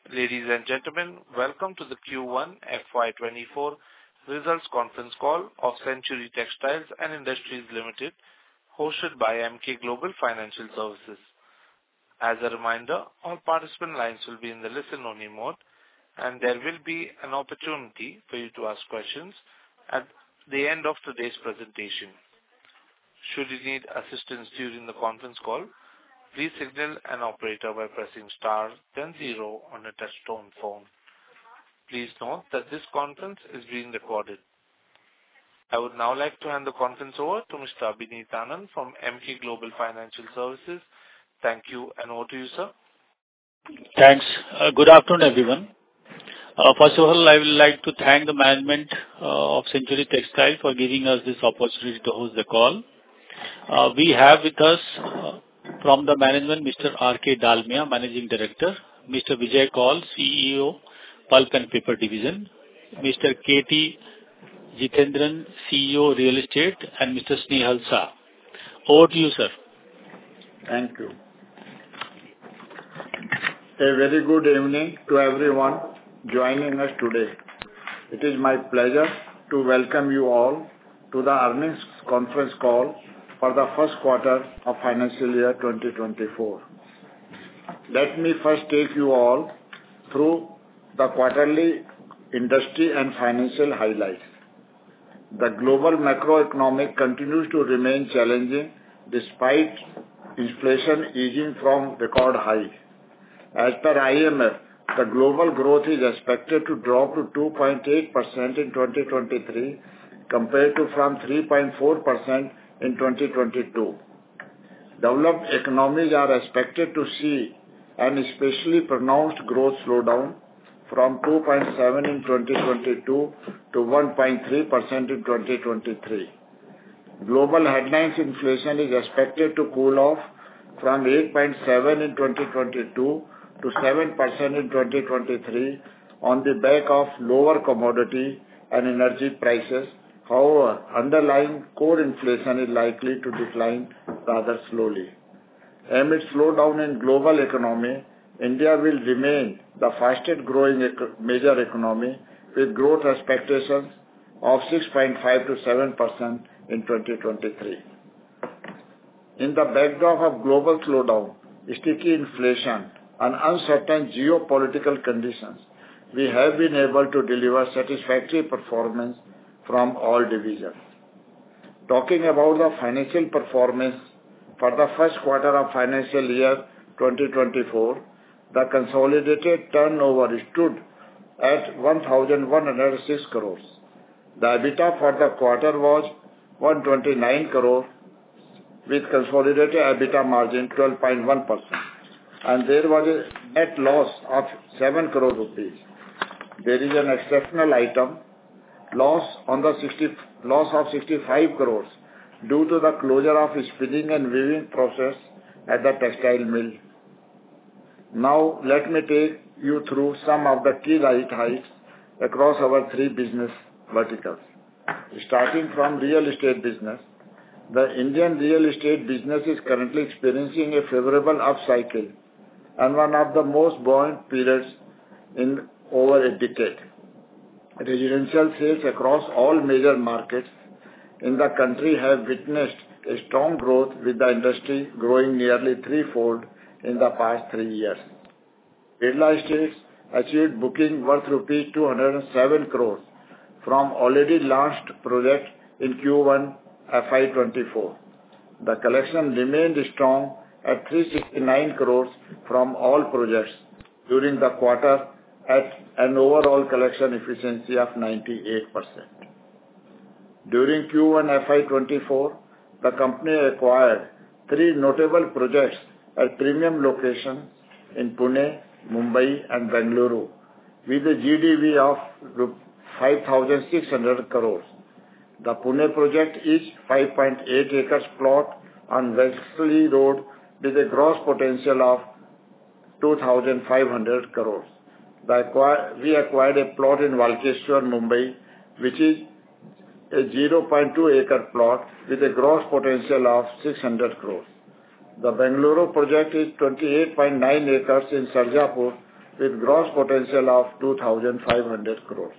Ladies and gentlemen, welcome to the Q1 FY24 results conference call of Century Textiles and Industries Limited, hosted by Emkay Global Financial Services. As a reminder, all participant lines will be in the listen-only mode, and there will be an opportunity for you to ask questions at the end of today's presentation. Should you need assistance during the conference call, please signal an operator by pressing star then 0 on a touch-tone phone. Please note that this conference is being recorded. I would now like to hand the conference over to Mr. Abhineet Anand from Emkay Global Financial Services. Thank you, and over to you, sir. Thanks. Good afternoon, everyone. First of all, I would like to thank the management of Century Textiles for giving us this opportunity to host the call. We have with us from the management, Mr. R.K. Dalmia, Managing Director, Mr. Vijay Kaul, CEO, Pulp and Paper Division, Mr. K.T. Jitendran, CEO, Real Estate, and Mr. Snehal Shah. Over to you, sir. Thank you. A very good evening to everyone joining us today. It is my pleasure to welcome you all to the earnings conference call for the first quarter of financial year 2024. Let me first take you all through the quarterly industry and financial highlights. The global macroeconomic continues to remain challenging despite inflation easing from record high. As per IMF, the global growth is expected to drop to 2.8% in 2023 compared to from 3.4% in 2022. Developed economies are expected to see an especially pronounced growth slowdown from 2.7% in 2022 to 1.3% in 2023. Global headlines inflation is expected to cool off from 8.7% in 2022 to 7% in 2023 on the back of lower commodity and energy prices. However, underlying core inflation is likely to decline rather slowly. Amid slowdown in global economy, India will remain the fastest growing major economy with growth expectations of 6.5 to 7% in 2023. In the backdrop of global slowdown, sticky inflation, and uncertain geopolitical conditions, we have been able to deliver satisfactory performance from all divisions. Talking about the financial performance for the first quarter of financial year 2024, the consolidated turnover stood at 1,106 crores. The EBITDA for the quarter was 129 crores with consolidated EBITDA margin 12.1%, and there was a net loss of 7 crore rupees. There is an exceptional item, loss of 65 crores due to the closure of spinning and weaving process at the textile mill. Now let me take you through some of the key highlights across our three business verticals. Starting from real estate business, the Indian real estate business is currently experiencing a favorable upcycle and one of the most buoyant periods in over a decade. Residential sales across all major markets in the country have witnessed a strong growth, with the industry growing nearly threefold in the past 3 years. Birla Estates achieved booking worth rupees 207 crores from already launched projects in Q1 FY24. The collection remained strong at 369 crores from all projects during the quarter at an overall collection efficiency of 98%. During Q1 FY24, the company acquired 3 notable projects at premium locations in Pune, Mumbai and Bengaluru with a GDV of 5,600 crores. The Pune project is 5.8 acres plot on Wesley Road with a gross potential of 2,500 crores. We acquired a plot in Walkeshwar, Mumbai, which is a 0.2 acre plot with a gross potential of 600 crores. The Bengaluru project is 28.9 acres in Sarjapur with gross potential of 2,500 crores.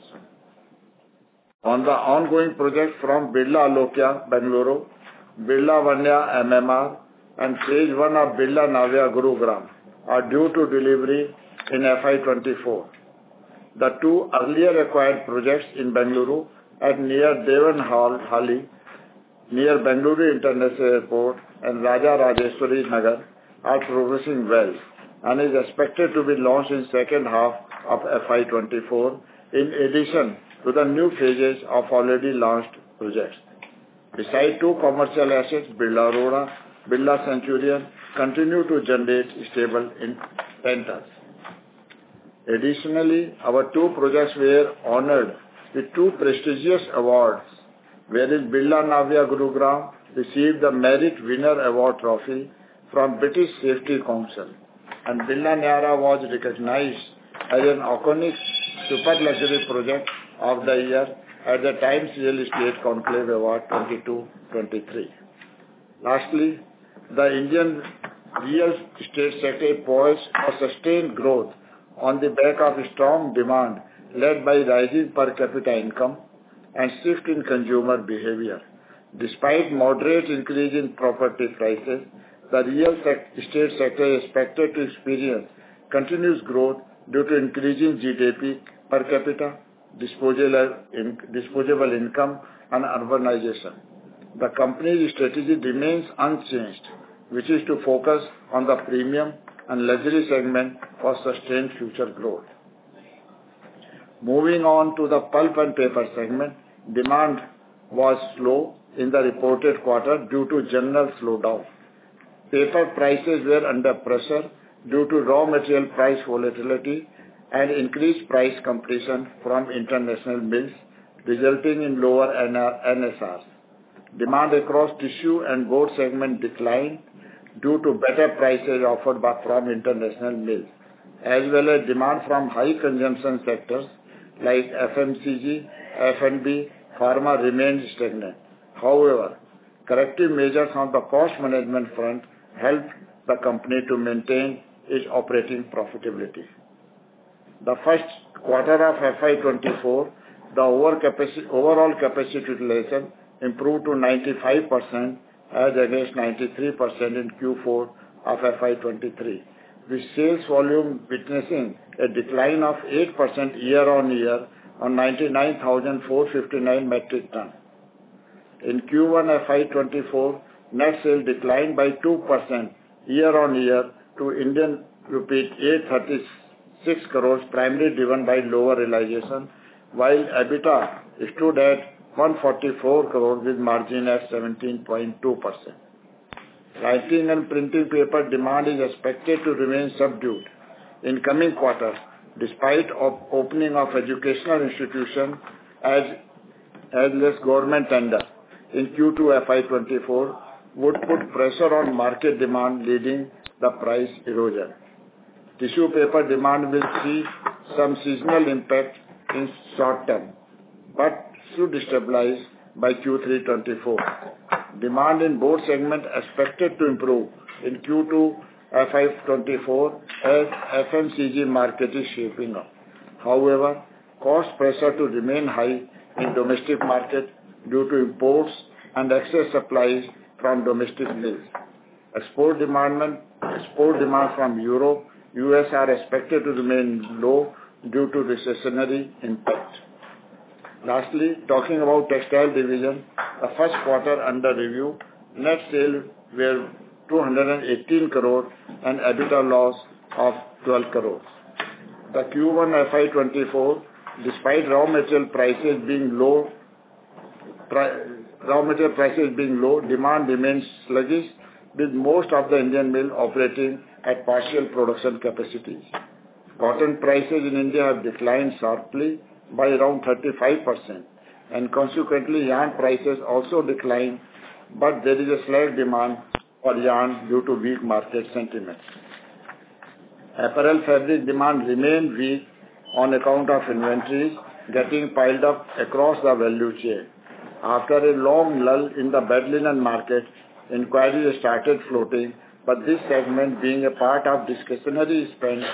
On the ongoing project from Birla Alokya, Bengaluru, Birla Vanya MMR, and phase 1 of Birla Navya Gurugram are due to delivery in FY24. The two earlier acquired projects in Bengaluru at near Devanhalli, near Bengaluru International Airport and Raja Rajeshwari Nagar are progressing well and is expected to be launched in second half of FY24 in addition to the new phases of already launched projects. Besides two commercial assets, Birla Aurora, Birla Centurion continue to generate stable rentals. Additionally, our two projects were honored with two prestigious awards, wherein Birla Navya Gurugram received the Merit Winner Award trophy from British Safety Council, and Birla Niyaara was recognized as an iconic super luxury project of the year at the Times Real Estate Conclave Award 22-23. Lastly, the Indian real estate sector poised for sustained growth on the back of strong demand led by rising per capita income and shift in consumer behavior. Despite moderate increase in property prices, the real estate sector is expected to experience continuous growth due to increasing GDP per capita, disposable income, and urbanization. The company's strategy remains unchanged, which is to focus on the premium and luxury segment for sustained future growth. Moving on to the pulp and paper segment, demand was slow in the reported quarter due to general slowdown. Paper prices were under pressure due to raw material price volatility and increased price competition from international mills, resulting in lower NSRs. Demand across tissue and board segment declined due to better prices offered from international mills, as well as demand from high consumption sectors like FMCG, F&B, pharma remained stagnant. However, corrective measures on the cost management front helped the company to maintain its operating profitability. The first quarter of FY24, the overall capacity utilization improved to 95% as against 93% in Q4 of FY23, with sales volume witnessing a decline of 8% year-on-year on 99,459 metric ton. In Q1 FY24, net sales declined by 2% year-on-year to Indian rupee 836 crores, primarily driven by lower realization, while EBITDA stood at 144 crores with margin at 17.2%. Writing and printing paper demand is expected to remain subdued in coming quarters, despite opening of educational institutions as less government tender in Q2 FY24 would put pressure on market demand, leading the price erosion. Tissue paper demand will see some seasonal impact in short term, but should stabilize by Q3 24. Demand in board segment expected to improve in Q2 FY24 as FMCG market is shaping up. However, cost pressure to remain high in domestic market due to imports and excess supplies from domestic mills. Export demand from Europe, US are expected to remain low due to recessionary impact. Lastly, talking about textile division, the first quarter under review, net sales were 218 crore and EBITDA loss of 12 crores. The Q1 FY24, despite raw material prices being low, demand remains sluggish, with most of the Indian mill operating at partial production capacities. Cotton prices in India have declined sharply by around 35%, and consequently yarn prices also declined, but there is a slight demand for yarn due to weak market sentiment. Apparel fabric demand remained weak on account of inventories getting piled up across the value chain. After a long lull in the bed linen market, inquiries started floating, but this segment, being a part of discretionary spend,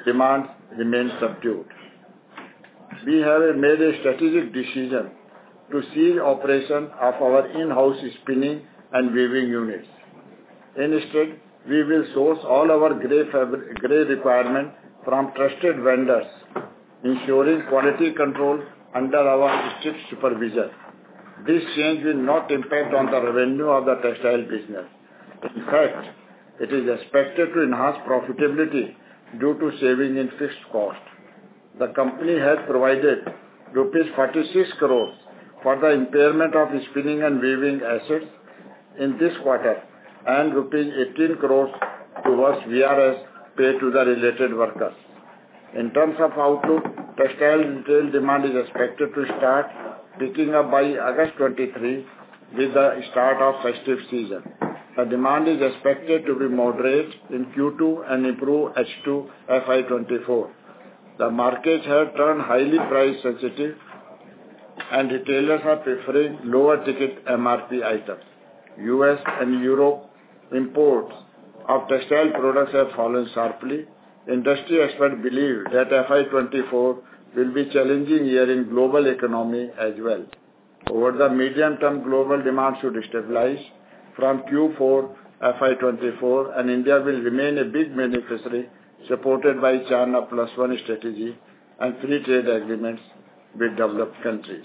demand remains subdued. We have made a strategic decision to cease operation of our in-house spinning and weaving units. Instead, we will source all our gray requirement from trusted vendors, ensuring quality control under our strict supervision. This change will not impact on the revenue of the textile business. In fact, it is expected to enhance profitability due to saving in fixed cost. The company has provided rupees 46 crores for the impairment of spinning and weaving assets in this quarter and rupees 18 crores towards VRS paid to the related workers. In terms of outlook, textile retail demand is expected to start picking up by August 23 with the start of festive season. The demand is expected to be moderate in Q2 and improve H2 FY24. The markets have turned highly price sensitive and retailers are preferring lower ticket MRP items. US and Europe imports of textile products have fallen sharply. Industry experts believe that FY24 will be a challenging year in global economy as well. Over the medium term, global demand should stabilize from Q4 FY24 and India will remain a big beneficiary supported by China Plus One strategy and free trade agreements with developed countries.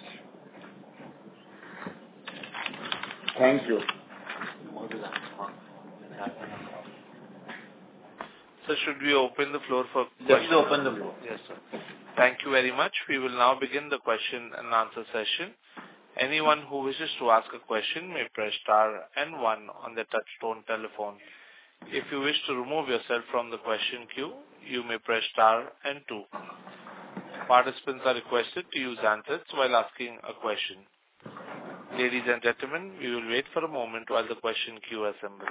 Thank you. So should we open the floor for questions? Yes, open the floor. Yes, sir. Thank you very much. We will now begin the question and answer session. Anyone who wishes to ask a question may press star and 1 on the touch-tone telephone. If you wish to remove yourself from the question queue, you may press star and 2. Participants are requested to use handsets while asking a question. Ladies and gentlemen, we will wait for a moment while the question queue assembles.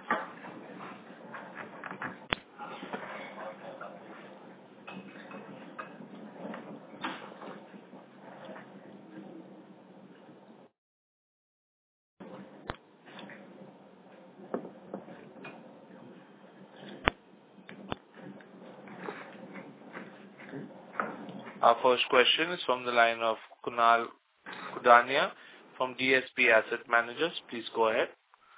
Our first question is from the line of Kunal Kudania from DSP Asset Managers. Please go ahead.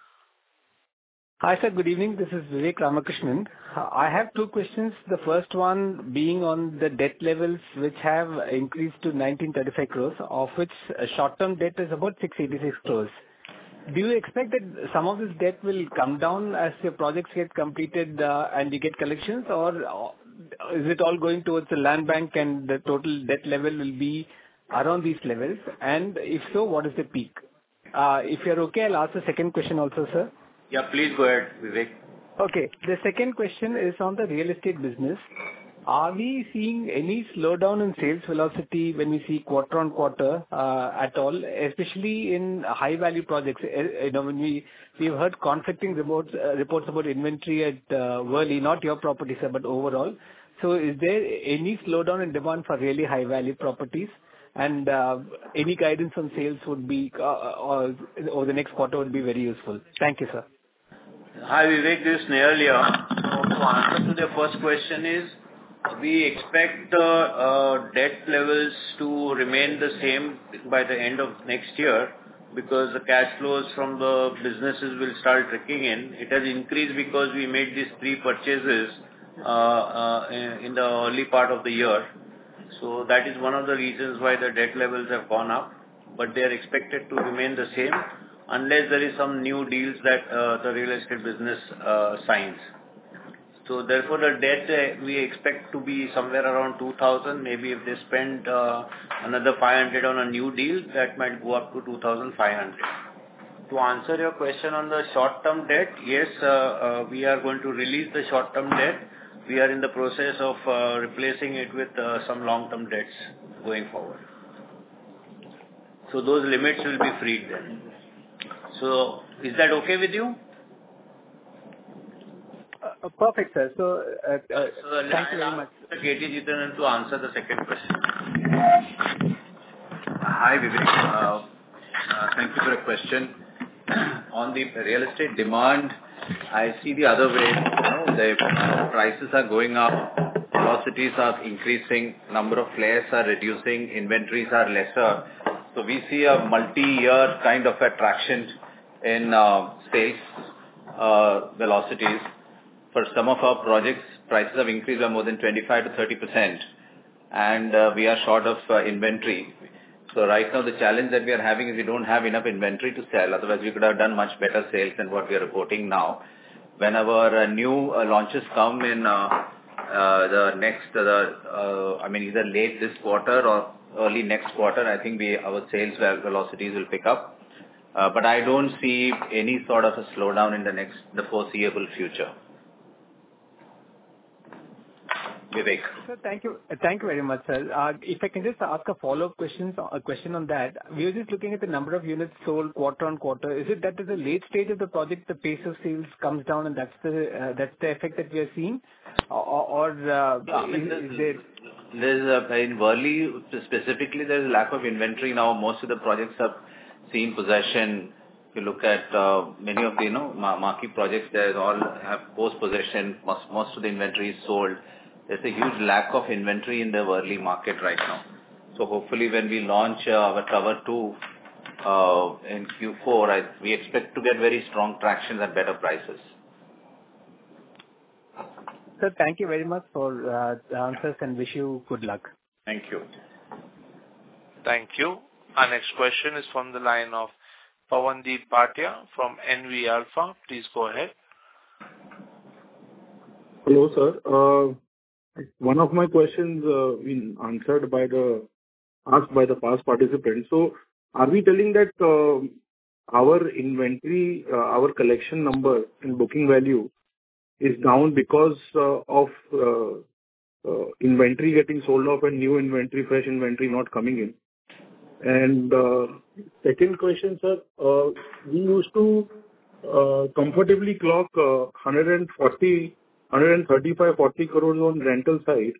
Hi sir, good evening. This is Vivek Ramakrishnan. I have two questions. The first one being on the debt levels which have increased to 1935 crores, of which short-term debt is about 686 crores. Do you expect that some of this debt will come down as your projects get completed and you get collections, or is it all going towards the land bank and the total debt level will be around these levels? And if so, what is the peak? If you're okay, I'll ask the second question also, sir. Yeah, please go ahead, Vivek. Okay. The second question is on the real estate business. Are we seeing any slowdown in sales velocity when we see quarter on quarter at all, especially in high value projects? When we've heard conflicting reports about inventory at Worli, not your property, sir, but overall. So is there any slowdown in demand for really high value properties? And any guidance on sales would be, or over the next quarter would be very useful. Thank you, sir. Hi, Vivek, this is Nehal here. So to answer to the first question is, we expect the debt levels to remain the same by the end of next year because the cash flows from the businesses will start trickling in. It has increased because we made these 3 purchases in the early part of the year. So that is one of the reasons why the debt levels have gone up, but they are expected to remain the same unless there is some new deals that the real estate business signs. So therefore, the debt we expect to be somewhere around 2,000. Maybe if they spend another 500 on a new deal, that might go up to 2,500. To answer your question on the short-term debt, yes, we are going to release the short-term debt. We are in the process of replacing it with some long-term debts going forward. So those limits will be freed then. So is that okay with you? Perfect, sir. So thank you very much. KT Jitendran to answer the second question. Hi, Vivek. Thank you for the question. On the real estate demand, I see the other way. The prices are going up, velocity velocities are increasing, number of players are reducing, inventories are lesser. So we see a multi-year kind of attraction in sales velocities. For some of our projects, prices have increased by more than 25 to 30%, and we are short of inventory. So right now the challenge that we are having is we don't have enough inventory to sell. Otherwise, we could have done much better sales than what we are reporting now. Whenever new launches come in the next, either late this quarter or early next quarter, I think our sales velocities will pick up. But I don't see any sort of a slowdown in the foreseeable future. Vivek. Sir, thank you. Thank you very much, sir. If I can just ask a follow-up question on that. We are just looking at the number of units sold quarter on quarter. Is it that at the late stage of the project, the pace of sales comes down and that's the effect that we are seeing? In Worli specifically, there's a lack of inventory now. Most of the projects have seen possession. If you look at many of the marquee projects, they all have post-possession. Most of the inventory is sold. There's a huge lack of inventory in the Worli market right now. So hopefully when we launch our Tower 2 in Q4, we expect to get very strong traction at better prices. Sir, thank you very much for the answers and wish you good luck. Thank you. Thank you. Our next question is from the line of Pawandeep Bhatia from NV Alpha. Please go ahead. Hello, sir. One of my questions been answered asked by the past participants. So, are we telling that our inventory, our collection number and booking value is down because of inventory getting sold off and new inventory, fresh inventory not coming in? And second question, sir, we used to comfortably clock 135-40 crores on rental side.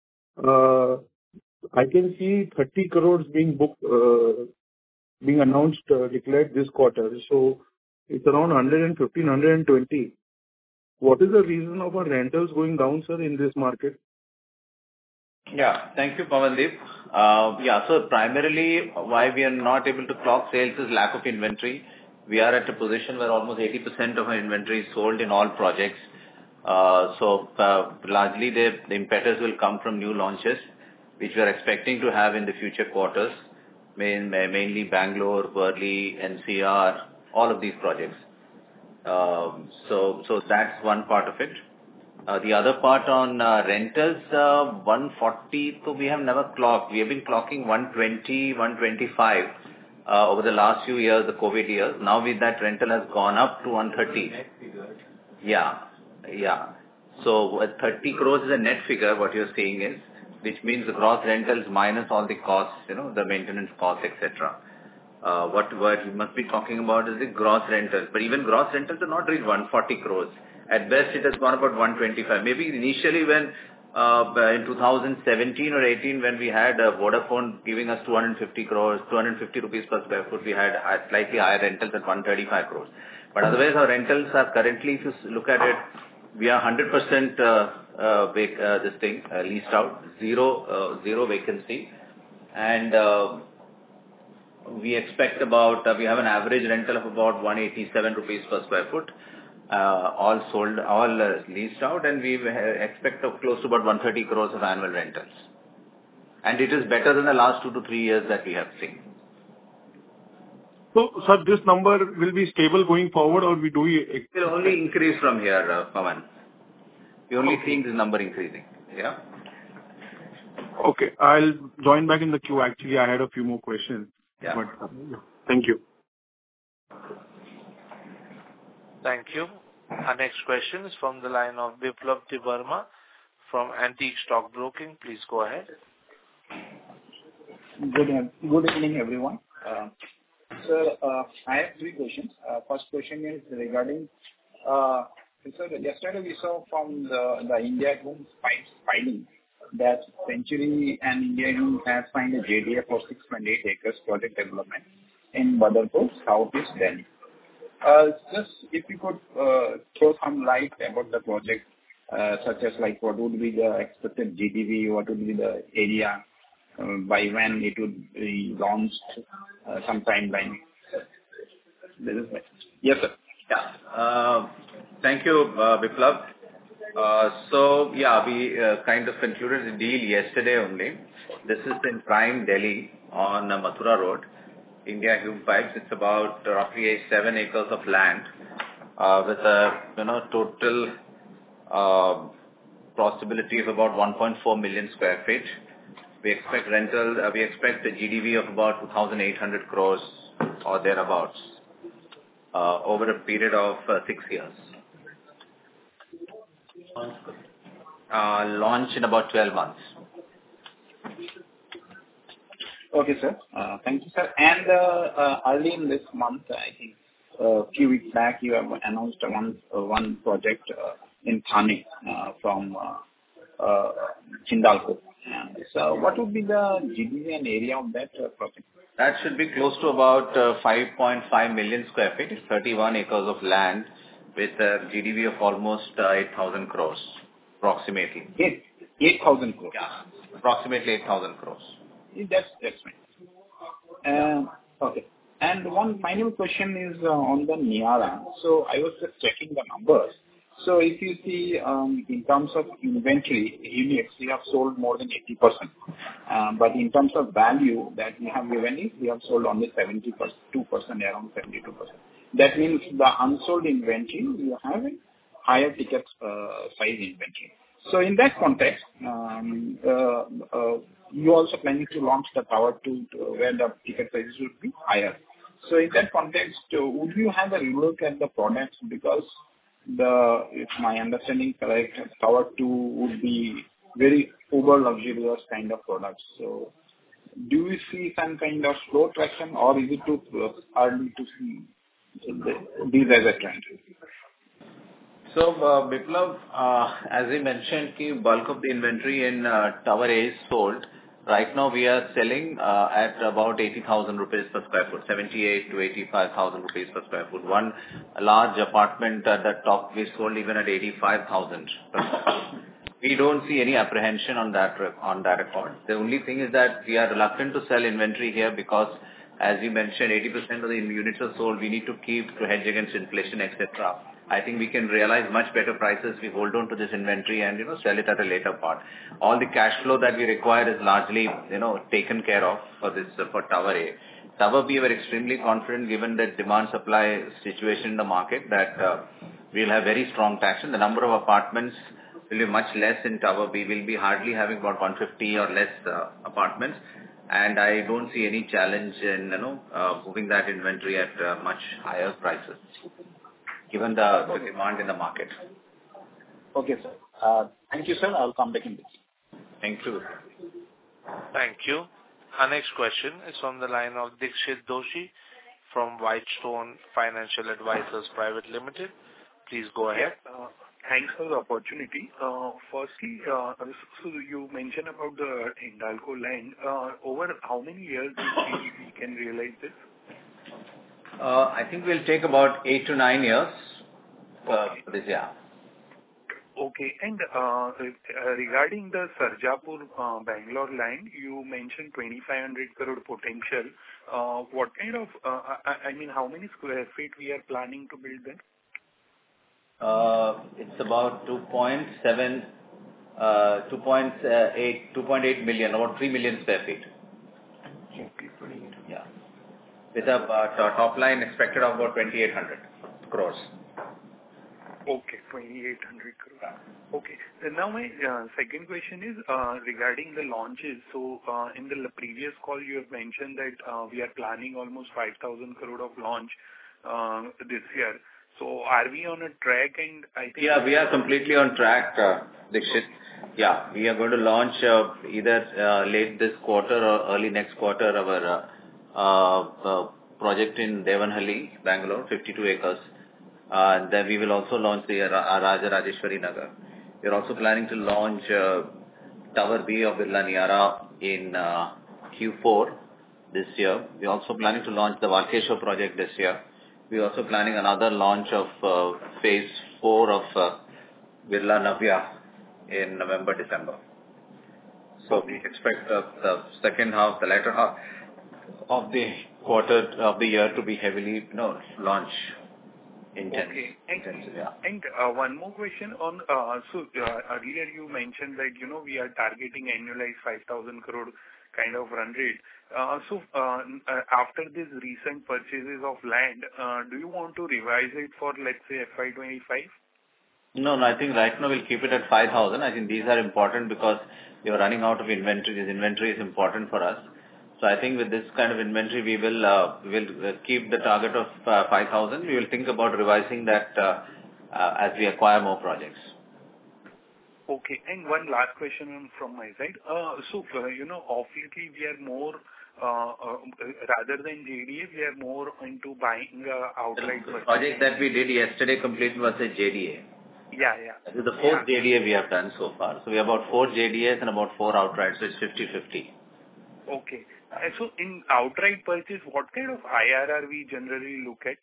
I can see 30 crores being booked, being announced, declared this quarter. So it's around 115-120. What is the reason of our rentals going down, sir, in this market? Yeah, thank you, Pawandeep. So primarily why we are not able to clock sales is lack of inventory. We are at a position where almost 80% of our inventory is sold in all projects. Largely the impetus will come from new launches, which we are expecting to have in the future quarters, mainly Bangalore, Worli, NCR, all of these projects. So that's one part of it. The other part on rentals, 140, so we have never clocked. We have been clocking 120, 125 over the last few years, the COVID years. Now with that, rental has gone up to 130. Yeah. So 30 crores is a net figure, what you're saying is, which means the gross rentals minus all the costs, the maintenance costs, etc. What you must be talking about is the gross rentals. But even gross rentals are not reached 140 crores. At best, it has gone about 125. Maybe initially when in 2017 or 18, when we had Vodafone giving us 250 crores, 250 rupees per square foot, we had slightly higher rentals at 135 crores. But otherwise, our rentals are currently, if you look at it, we are 100% leased out, zero vacancy, and we expect we have an average rental of about 187 rupees per square foot, all sold, all leased out, and we expect close to about 130 crores of annual rentals. And it is better than the last 2 to 3 years that we have seen. So, sir, this number will be stable going forward, or it will only increase from here, Pawan. We're only seeing this number increasing. Yeah. Okay, I'll join back in the queue. Actually, I had a few more questions. Yeah. But, thank you. Thank you. Our next question is from the line of Biplab Debbarma from Antique Stock Broking. Please go ahead. Good evening, everyone. Sir, I have 3 questions. First question is regarding, sir, yesterday we saw from the Indiabulls filing that Century and Indiabulls have signed a JDA for 6.8 acres project development in Badarpur, Southeast Delhi. Just if you could throw some light about the project, such as like what would be the expected GDV, what would be the area, by when it would be launched, some timeline? This is my... Yes, sir. Yeah. Thank you, Biplav. So yeah, we kind of concluded the deal yesterday only. This is in prime Delhi on Mathura Road, India Hume Pipes. It's about roughly 7 acres of land with a total possibility of about 1.4 million square feet. We expect rental. We expect a GDV of about 2,800 crores or thereabouts over a period of 6 years. Launch in about 12 months. Okay, sir. Thank you, sir. And early in this month, I think a few weeks back, you have announced one project in Thane from Hindalco. So what would be the GDV and area of that project? That should be close to about 5.5 million square feet. It's 31 acres of land with a GDV of almost 8,000 crores, approximately. 8,000 crores? Yeah, approximately 8,000 crores. That's fine. Okay. And one final question is on the Niyaara. So I was just checking the numbers. So if you see in terms of inventory, units, we have sold more than 80%. But in terms of value that we have given is, we have sold only 72%, around 72%. That means the unsold inventory, you have a higher ticket size inventory. So in that context, you also planning to launch the Tower 2 where the ticket sizes would be higher. So in that context, would you have a look at the products? Because if my understanding correct, Tower 2 would be very uber luxurious kind of products. So do we see some kind of slow traction, or is it too early to see these as a trend? So, Biplav, as we mentioned, the bulk of the inventory in Tower A is sold. Right now, we are selling at about 80,000 rupees per square foot, 78 to 85,000 rupees per square foot. One large apartment at the top we sold even at 85,000 per square foot. We don't see any apprehension on that record. The only thing is that we are reluctant to sell inventory here because, as you mentioned, 80% of the units are sold. We need to keep to hedge against inflation, etc. I think we can realize much better prices. We hold on to this inventory and sell it at a later part. All the cash flow that we require is largely taken care of for Tower A. Tower B, we are extremely confident given the demand-supply situation in the market that we'll have very strong traction. The number of apartments will be much less in Tower B. We'll be hardly having about 150 or less apartments. And I don't see any challenge in moving that inventory at much higher prices, given the demand in the market. Okay, sir. Thank you, sir. I'll come back in this. Thank you. Thank you. Our next question is from the line of Dixit Doshi from Whitestone Financial Advisors Private Limited. Please go ahead. Thanks for the opportunity. Firstly, so you mentioned about the Hindalco land. Over how many years do you think we can realize this? I think we'll take about 8 to 9 years for this year. Okay. And regarding the Sarjapur Bangalore land, you mentioned 2,500 crore potential. What kind of, how many square feet we are planning to build there? It's about 2.8 million, about 3 million square feet. Yeah. With a top line expected of about 2,800 crores. Okay, 2,800 crores. Okay. And now my second question is regarding the launches. So in the previous call, you have mentioned that we are planning almost 5,000 crore of launch this year. So are we on a track? And I think yeah, we are completely on track, Dixit. Yeah, we are going to launch either late this quarter or early next quarter our project in Devanahalli, Bangalore, 52 acres. Then we will also launch the Raja Rajeshwari Nagar. We are also planning to launch Tower B of Birla Niyaara in Q4 this year. We are also planning to launch the Walkeshwar project this year. We are also planning another launch of phase 4 of Birla Navya in November, December. So we expect the second half, the latter half of the quarter of the year to be heavily, launch intense. Okay. Intensive, yeah. And one more question on, earlier you mentioned that, we are targeting annualized 5,000 crore kind of run rate. After these recent purchases of land, do you want to revise it for, let's say, FY25? No, I think right now we'll keep it at 5,000. I think these are important because we are running out of inventory. This inventory is important for us. So I think with this kind of inventory, we will keep the target of 5,000. We will think about revising that as we acquire more projects. Okay. And one last question from my side. Obviously we are more, rather than JDA, we are more into buying outright. The project that we did yesterday completed was a JDA. Yeah. This is the fourth JDA we have done so far. So we have about 4 JDAs and about 4 outright. So it's 50-50. Okay. And so in outright purchase, what kind of IRR we generally look at?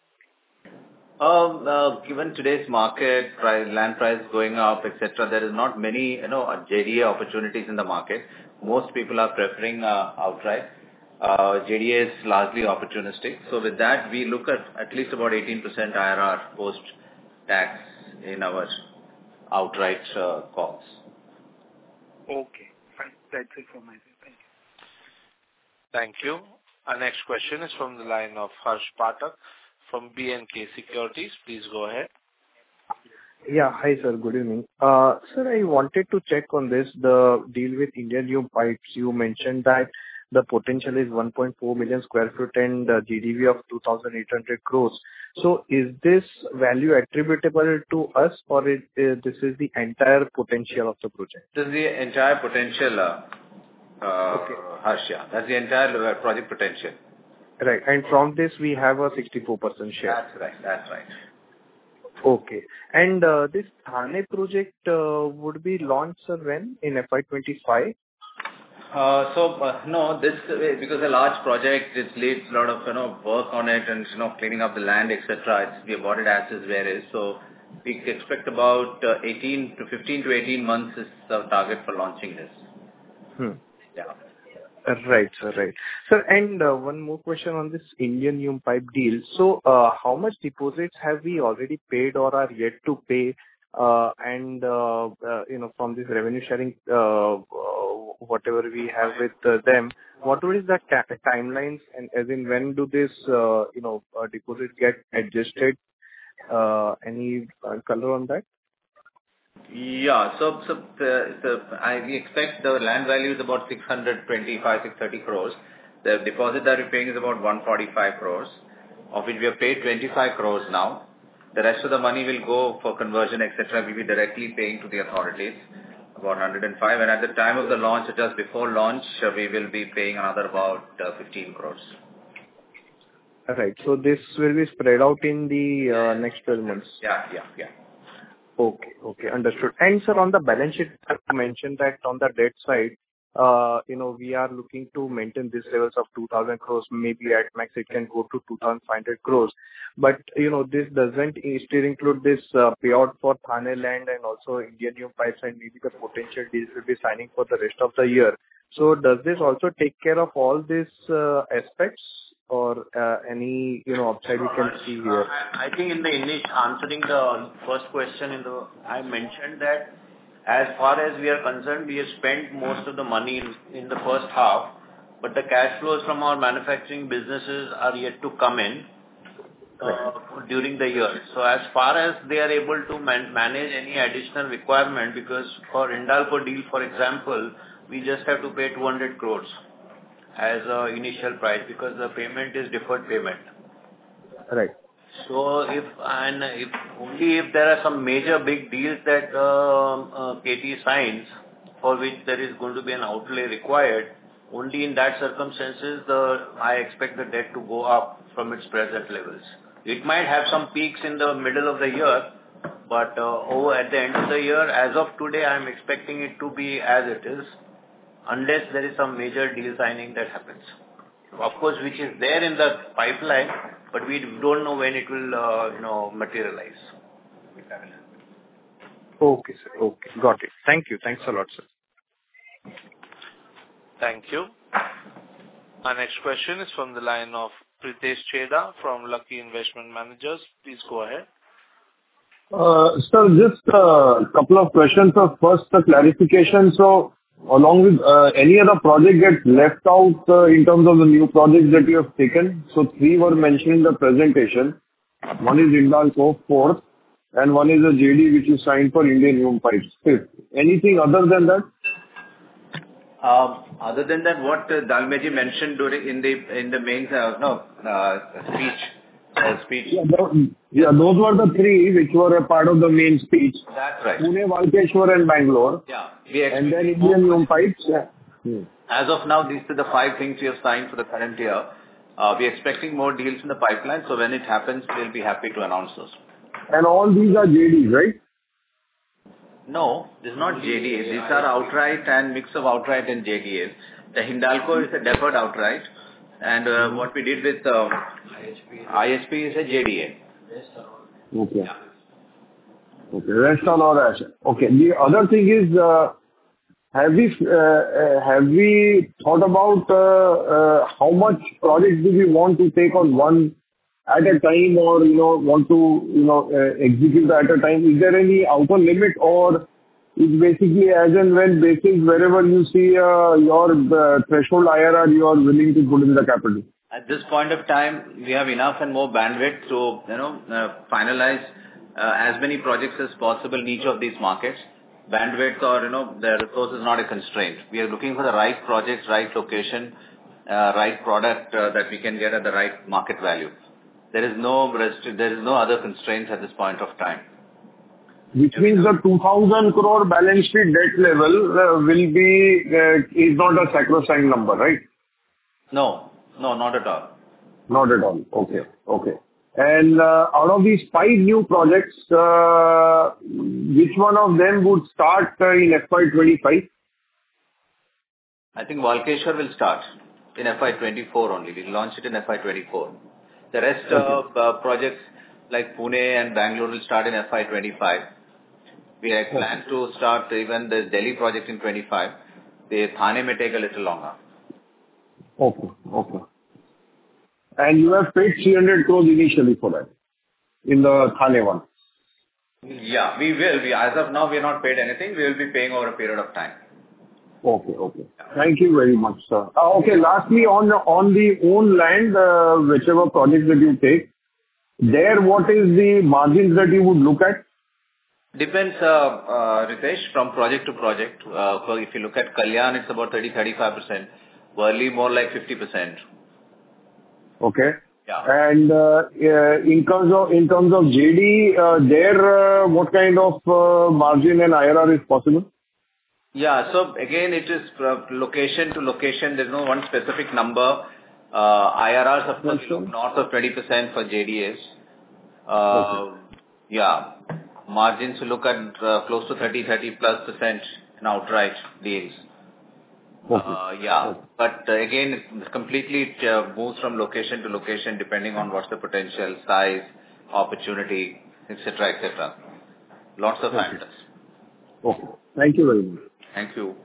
Given today's market, land price going up, etc., there is not many, JDA opportunities in the market. Most people are preferring outright. JDA is largely opportunistic. So with that, we look at least about 18% IRR post-tax in our outright calls. Okay, fine. That's it from my side. Thank you. Thank you. Our next question is from the line of Harsh Pathak from B&K Securities. Please go ahead. Yeah. Hi, sir. Good evening. Sir, I wanted to check on this, the deal with Indian New Pipes. You mentioned that the potential is 1.4 million square foot and GDV of 2,800 crores. So is this value attributable to us or this is the entire potential of the project? This is the entire potential, Harsh. That's the entire project potential. Right. And from this, we have a 64% share. That's right. Okay. And this Thane project would be launched, sir, when? In FY25? No, this because a large project, it needs a lot of work on it and cleaning up the land, etc. We bought it as is where is. So we expect about 15 to 18 months is the target for launching this. Yeah. Right, sir. Right. Sir, and one more question on this Indian New Pipe deal. So, how much deposits have we already paid or are yet to pay? And from this revenue sharing, whatever we have with them, what is the timelines and as in when do this deposit get adjusted? Any color on that? Yeah. So we expect the land value is about 630 crores. The deposit that we're paying is about 145 crores, of which we have paid 25 crores now. The rest of the money will go for conversion, etc. We'll be directly paying to the authorities, about 105. And at the time of the launch, or just before launch, we will be paying another about 15 crores. Right. So this will be spread out in the next 12 months. Yeah. Okay, understood. And sir, on the balance sheet, you mentioned that on the debt side, we are looking to maintain these levels of 2,000 crores. Maybe at max it can go to 2,500 crores. But this doesn't still include this payout for Thane land and also Indian New Pipes and maybe the potential deals will be signing for the rest of the year. So does this also take care of all these aspects? Or any upside we can see here? I think in the answering the first question, I mentioned that as far as we are concerned, we have spent most of the money in the first half, but the cash flows from our manufacturing businesses are yet to come in during the year. So as far as they are able to manage any additional requirement, because for Hindalco deal, for example, we just have to pay 200 crores. As a initial price because the payment is deferred payment. Right. So if there are some major big deals that KT signs for which there is going to be an outlay required, only in that circumstances I expect the debt to go up from its present levels. It might have some peaks in the middle of the year, but at the end of the year, as of today, I am expecting it to be as it is. Unless there is some major deal signing that happens. Of course, which is there in the pipeline, but we don't know when it will, materialize. Okay, sir. Okay. Got it. Thank you. Thanks a lot, sir. Thank you. Our next question is from the line of Pritesh Chheda from Lucky Investment Managers. Please go ahead. Sir, just a couple of questions. So first, a clarification. So along with any other project gets left out in terms of the new projects that you have taken? So 3 were mentioned in the presentation. One is Hindalco, 4th, and one is a JD which you signed for Indian Hume Pipes, 5th. Anything other than that? Other than that, what Dalmiji mentioned during in the main speech. Yeah, those were the 3 which were a part of the main speech. That's right. Pune, Walkeshwar and Bangalore. Yeah. And then Indian Hume Pipes. Yeah. As of now, these are the 5 things we have signed for the current year. We're expecting more deals in the pipeline, so when it happens, we'll be happy to announce those. And all these are JDs, right? No, this is not JDAs. These are outright and mix of outright and JDAs. The Hindalco is a deferred outright, and what we did with ISP is a JDA. Okay. Yeah. Okay, rest on our asset. Okay, the other thing is, have we thought about how much projects do we want to take on one at a time, or want to execute at a time? Is there any outer limit, or is basically as and when basis wherever you see your threshold IRR you are willing to put in the capital? At this point of time, we have enough and more bandwidth to finalize as many projects as possible in each of these markets. Bandwidth or the resource is not a constraint. We are looking for the right projects, right location, right product that we can get at the right market value. There is no other constraints at this point of time. Which means the 2,000 crore balance sheet debt level is not a sacrosanct number, right? No, not at all. Not at all. Okay. And out of these 5 new projects, which one of them would start in FY25? I think Walkeshwar will start in FY24 only. We'll launch it in FY24. The rest of projects like Pune and Bangalore will start in FY25. We have planned to start even the Delhi project in 25. The Thane may take a little longer. Okay. And you have paid 300 crores initially for that in the Thane one? Yeah, we will. As of now, we have not paid anything. We will be paying over a period of time. Okay. Thank you very much, sir. Okay, lastly, on the own land, whichever project that you take, there, what is the margins that you would look at? Depends, Ritesh, from project to project. If you look at Kalyan, it's about 30-35%. Worli, more like 50%. Okay. Yeah. And in terms of JD, there, what kind of margin and IRR is possible? Yeah. So again, it is location to location. There's no one specific number. IRRs, of course, north of 20% for JDAs. Yeah. Margins will look at close to 30+% in outright deals. Yeah. But again, it completely moves from location to location depending on what's the potential, size, opportunity, etc. Lots of factors. Okay. Thank you very much. Thank you.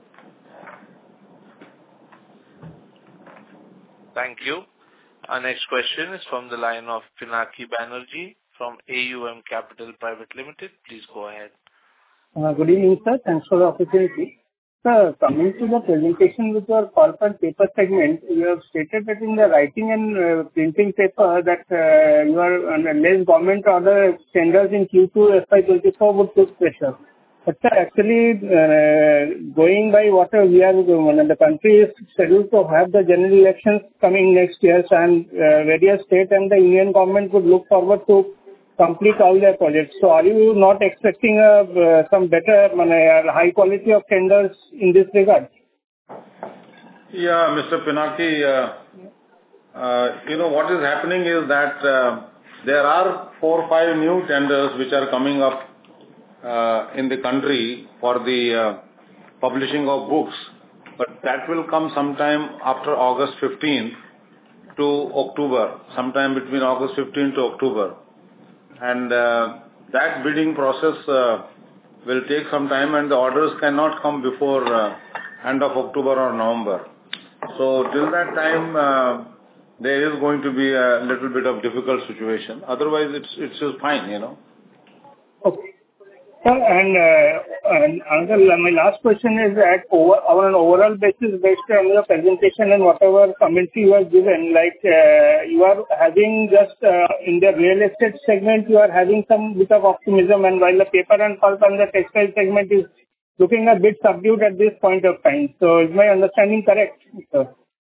Thank you. Our next question is from the line of Pinaki Banerjee from AUM Capital Private Limited. Please go ahead. Good evening, sir. Thanks for the opportunity. Sir, coming to the presentation with your pulp and paper segment, you have stated that in the writing and printing paper that your less government order tenders in Q2 FY24 would put pressure. But sir, actually, going by what we are doing, the country is scheduled to have the general elections coming next year, and various state and the union government would look forward to complete all their projects. So are you not expecting some better, high quality of tenders in this regard? Yeah, Mr. Pinaki, what is happening is that there are 4 or 5 new tenders which are coming up in the country for the publishing of books, but that will come sometime after August 15th to October, sometime between August 15th to October. And that bidding process will take some time, and the orders cannot come before end of October or November. So till that time, there is going to be a little bit of difficult situation. Otherwise, it's just fine, you know. Okay. Sir, and Uncle, my last question is that on an overall basis, based on your presentation and whatever commentary you have given, like you are having just in the real estate segment, you are having some bit of optimism, and while the paper and pulp and the textile segment is looking a bit subdued at this point of time. So is my understanding correct, sir?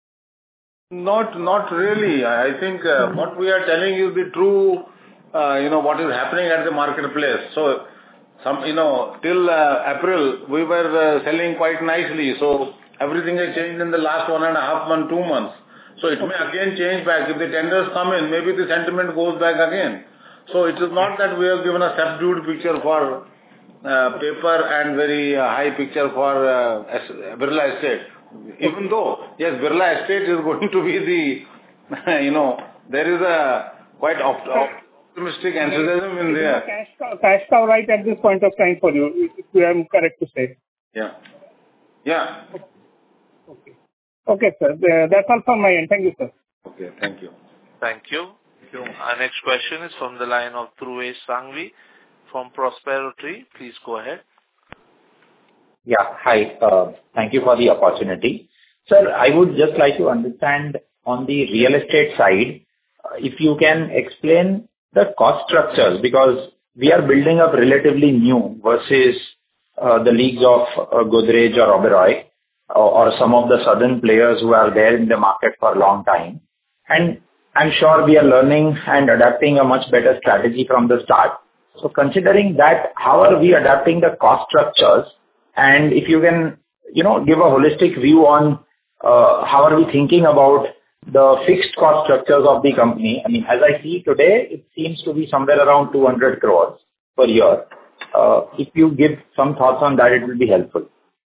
Not really. I think what we are telling you is the true, what is happening at the marketplace. So, till April, we were selling quite nicely. So, everything has changed in the last 1.5 months, 2 months. So, it may again change back. If the tenders come in, maybe the sentiment goes back again. So, it is not that we have given a subdued picture for paper and very high picture for Birla Estate. Even though, yes, Birla Estate is going to be the, there is a quite optimistic enthusiasm in there. Cash cow right at this point of time for you, if I am correct to say. Yeah. Okay, sir. That's all from my end. Thank you, sir. Okay, thank you. Thank you. Our next question is from the line of Dhruvesh Sanghvi from Prospero Tree. Please go ahead. Yeah, hi. Thank you for the opportunity. Sir, I would just like to understand on the real estate side, if you can explain the cost structures, because we are building up relatively new versus the leagues of Godrej or Oberoi or some of the southern players who are there in the market for a long time. And I'm sure we are learning and adapting a much better strategy from the start. So considering that, how are we adapting the cost structures? And if you can, give a holistic view on how are we thinking about the fixed cost structures of the company. I mean, as I see today, it seems to be somewhere around 200 crores per year. If you give some thoughts on that, it will be helpful.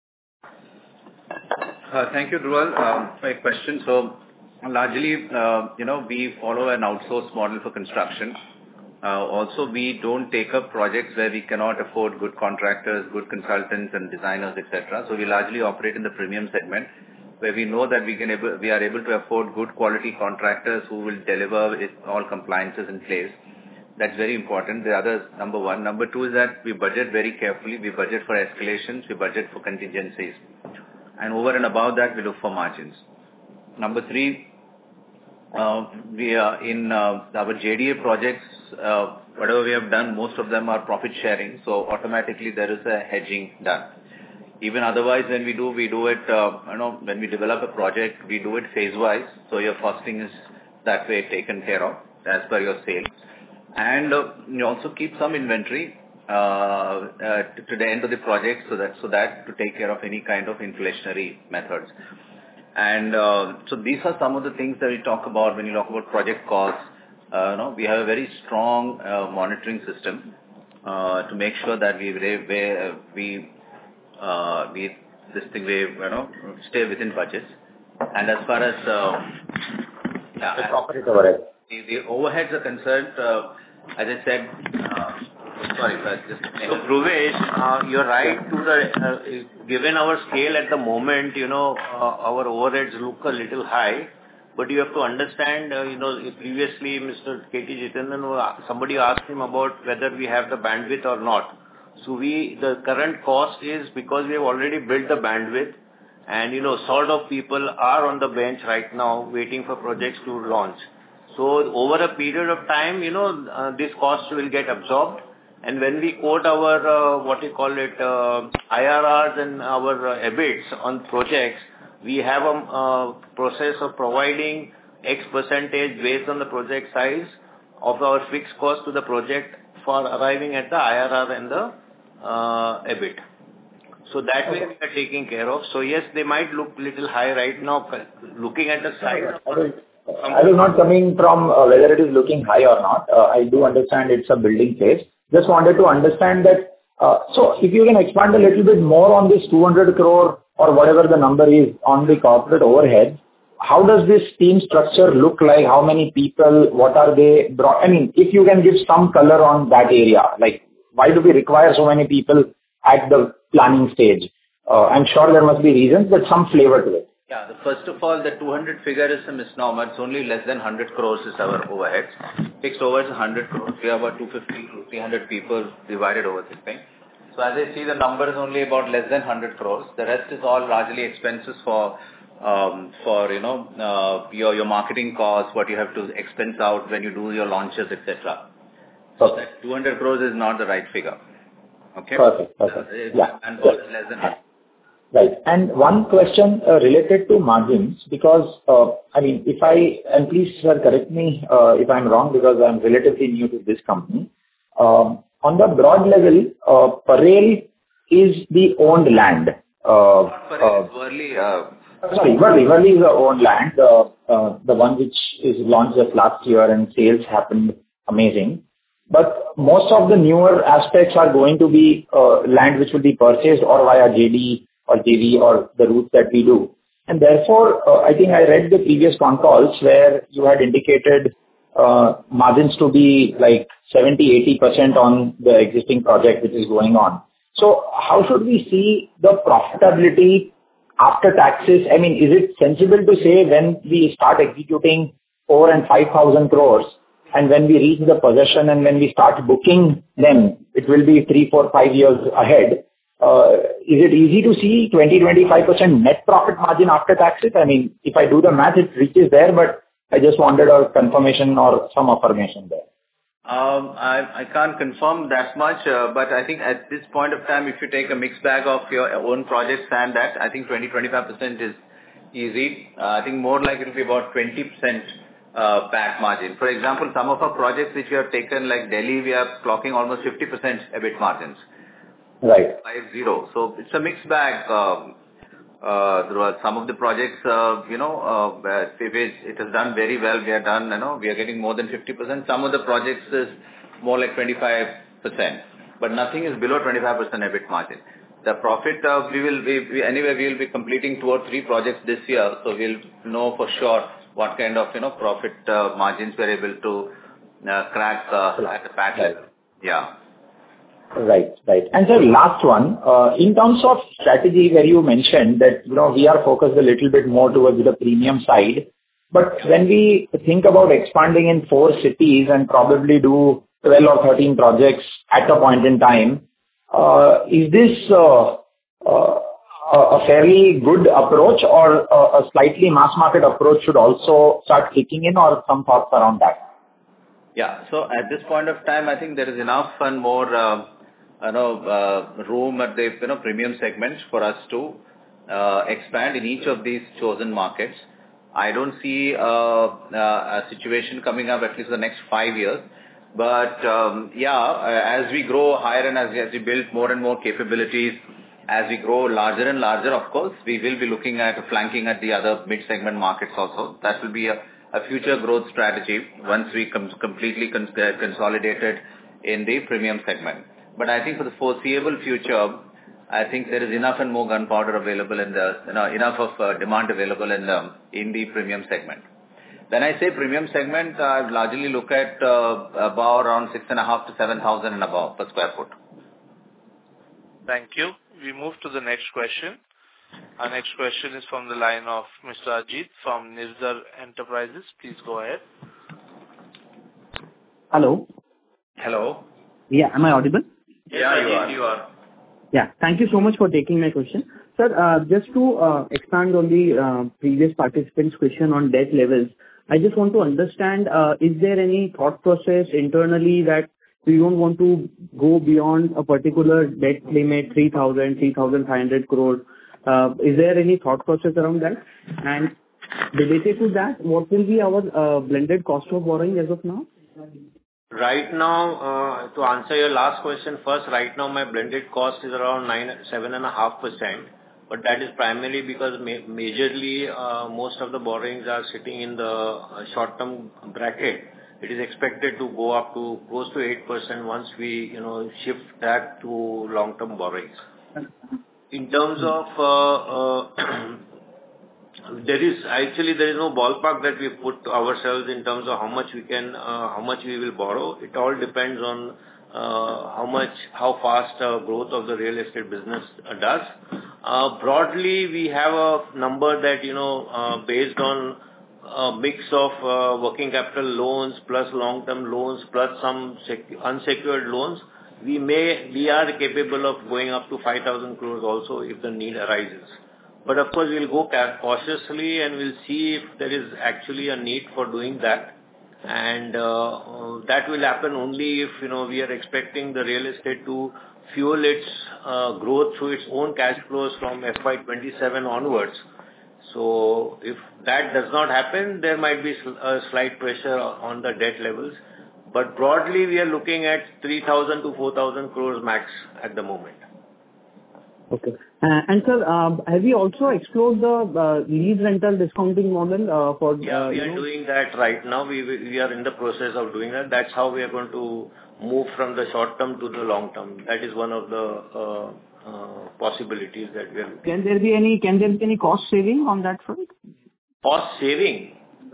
Thank you, Dhruval, for your question. So largely, we follow an outsourced model for construction. Also, we don't take up projects where we cannot afford good contractors, good consultants and designers, etc. So we largely operate in the premium segment, where we know that we are able to afford good quality contractors who will deliver with all compliances in place. That's very important. The other number one. Number two is that we budget very carefully. We budget for escalations. We budget for contingencies. And over and above that, we look for margins. Number three, we are in our JDA projects, whatever we have done, most of them are profit sharing. So automatically there is a hedging done. Even otherwise, when we do it, when we develop a project, we do it phase-wise. So your costing is that way taken care of as per your sales. And you also keep some inventory to the end of the project so that to take care of any kind of inflationary methods. And so these are some of the things that we talk about when you talk about project costs. We have a very strong monitoring system to make sure that we stay within budgets. And as far as the overheads are concerned, as I said, So Dhruvesh, you're right. Given our scale at the moment, our overheads look a little high. But you have to understand, previously Mr. K.T. Jitendran, somebody asked him about whether we have the bandwidth or not. So the current cost is because we have already built the bandwidth, and sort of people are on the bench right now waiting for projects to launch. So over a period of time, this cost will get absorbed. And when we quote our, IRRs and our EBITs on projects, we have a process of providing X percentage based on the project size of our fixed cost to the project for arriving at the IRR and the EBIT. So that way we are taking care of. So yes, they might look little high right now, looking at the size. I was not coming from whether it is looking high or not. I do understand it's a building phase. Just wanted to understand that. So if you can expand a little bit more on this 200 crore or whatever the number is on the corporate overhead, how does this team structure look like? How many people? What are they brought? I mean, if you can give some color on that area, like why do we require so many people at the planning stage? I'm sure there must be reasons, but some flavor to it. Yeah. First of all, the 200 figure is a misnomer. It's only less than 100 crores is our overheads. Fixed overheads 100 crores. We have about 250 to 300 people divided over this thing. So as I see, the number is only about less than 100 crores. The rest is all largely expenses for your marketing costs, what you have to expense out when you do your launches, etc. So that 200 crores is not the right figure. Okay. Perfect. Yeah. And less than 100. Right. And one question related to margins, because, and please, sir, correct me if I'm wrong, because I'm relatively new to this company. On the broad level, Parel is the owned land. Worli. Worli is the owned land, the one which is launched just last year and sales happened amazing. But most of the newer aspects are going to be land which will be purchased or via JD or JV or the routes that we do. And therefore, I think I read the previous con calls where you had indicated margins to be like 70-80% on the existing project which is going on. So how should we see the profitability after taxes? I mean, is it sensible to say when we start executing 4,000 and 5,000 crores and when we reach the possession and when we start booking them, it will be 3, 4, 5 years ahead? Is it easy to see 20-25% net profit margin after taxes? I mean, if I do the math, it reaches there, but I just wanted a confirmation or some affirmation there. I can't confirm that much, but I think at this point of time, if you take a mixed bag of your own projects and that, I think 20-25% is easy. I think more like it will be about 20% PAT margin. For example, some of our projects which we have taken, like Delhi, we are clocking almost 50% EBIT margins. Right. 50. So it's a mixed bag. Some of the projects, it has done very well. We are done, we are getting more than 50%. Some of the projects is more like 25%, but nothing is below 25% EBIT margin. The profit, we will be completing 2 or 3 projects this year, so we'll know for sure what kind of, profit margins we're able to crack at the PAT level. Yeah. Right. And sir, last one, in terms of strategy where you mentioned that, we are focused a little bit more towards the premium side, but when we think about expanding in 4 cities and probably do 12 or 13 projects at a point in time, is this a fairly good approach or a slightly mass market approach should also start kicking in, or some thoughts around that? Yeah. So at this point of time, I think there is enough and more room at the premium segments for us to expand in each of these chosen markets. I don't see a situation coming up at least the next 5 years. But as we grow higher and as we build more and more capabilities, as we grow larger and larger, of course, we will be looking at flanking at the other mid-segment markets also. That will be a future growth strategy once we completely consolidated in the premium segment. But I think for the foreseeable future, I think there is enough and more gunpowder available in enough of demand available in the premium segment. When I say premium segment, I largely look at about around 6,500 to 7,000 and above per square foot. Thank you. We move to the next question. Our next question is from the line of Mr. Ajit from Nirzar Enterprises. Please go ahead. Hello. Hello. Yeah, am I audible? Yeah, you are. Yeah, thank you so much for taking my question. Sir, just to expand on the previous participant's question on debt levels, I just want to understand, is there any thought process internally that we don't want to go beyond a particular debt limit, 3,500 crore? Is there any thought process around that? And related to that, what will be our blended cost of borrowing as of now? Right now, to answer your last question first, right now my blended cost is around 7.5%, but that is primarily because majorly most of the borrowings are sitting in the short-term bracket. It is expected to go up to close to 8% once we shift that to long-term borrowings. In terms of there is no ballpark that we put ourselves in terms of how much we will borrow. It all depends on how fast growth of the real estate business does. Broadly, we have a number that, based on a mix of working capital loans plus long-term loans plus some unsecured loans, we are capable of going up to 5,000 crores also if the need arises. But of course, we'll go cautiously and we'll see if there is actually a need for doing that. And that will happen only if, we are expecting the real estate to fuel its growth through its own cash flows from FY27 onwards. So if that does not happen, there might be a slight pressure on the debt levels. But broadly, we are looking at 3,000 to 4,000 crores max at the moment. Okay. And sir, have you also explored the lease rental discounting model for? Yeah, we are doing that right now. We are in the process of doing that. That's how we are going to move from the short term to the long term. That is one of the possibilities that we are looking. Can there be any cost saving on that front? Cost saving?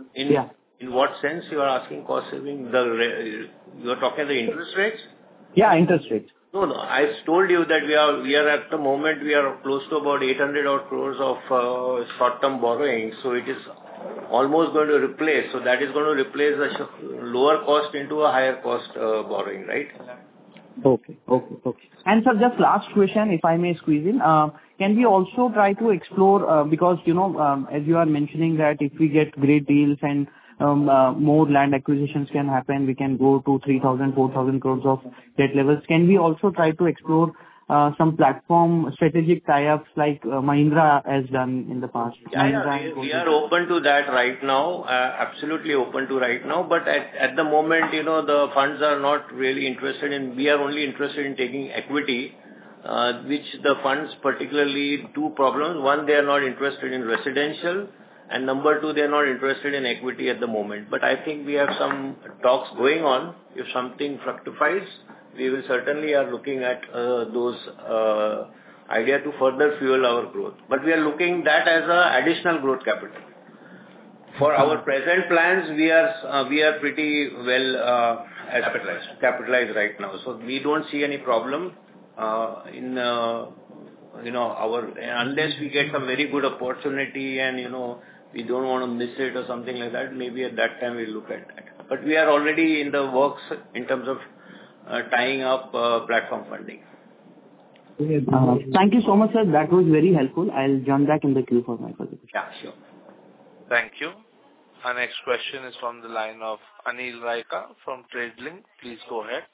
In what sense you are asking cost saving? You are talking the interest rates? Yeah, interest rates. No. I told you that we are at the moment, we are close to about 800 odd crores of short-term borrowing. So it is almost going to replace. So that is going to replace the lower cost into a higher cost borrowing, right? Okay. And sir, just last question, if I may squeeze in. Can we also try to explore, because, as you are mentioning that if we get great deals and more land acquisitions can happen, we can go to 3,000, 4,000 crores of debt levels. Can we also try to explore some platform strategic tie-ups like Mahindra has done in the past? Yeah, we are open to that right now, absolutely open to right now. But at the moment, the funds are not really interested in, we are only interested in taking equity, which the funds particularly two problems. One, they are not interested in residential. And number two, they are not interested in equity at the moment. But I think we have some talks going on. If something fructifies, we will certainly are looking at those idea to further fuel our growth. But we are looking that as a additional growth capital. For our present plans, we are pretty well capitalized right now. So we don't see any problem in unless we get some very good opportunity and we don't want to miss it or something like that. Maybe at that time we'll look at that. But we are already in the works in terms of tying up platform funding. Thank you so much, sir. That was very helpful. I'll jump back in the queue for my further question. Yeah, sure. Thank you. Our next question is from the line of Anil Raika from TradeLink. Please go ahead.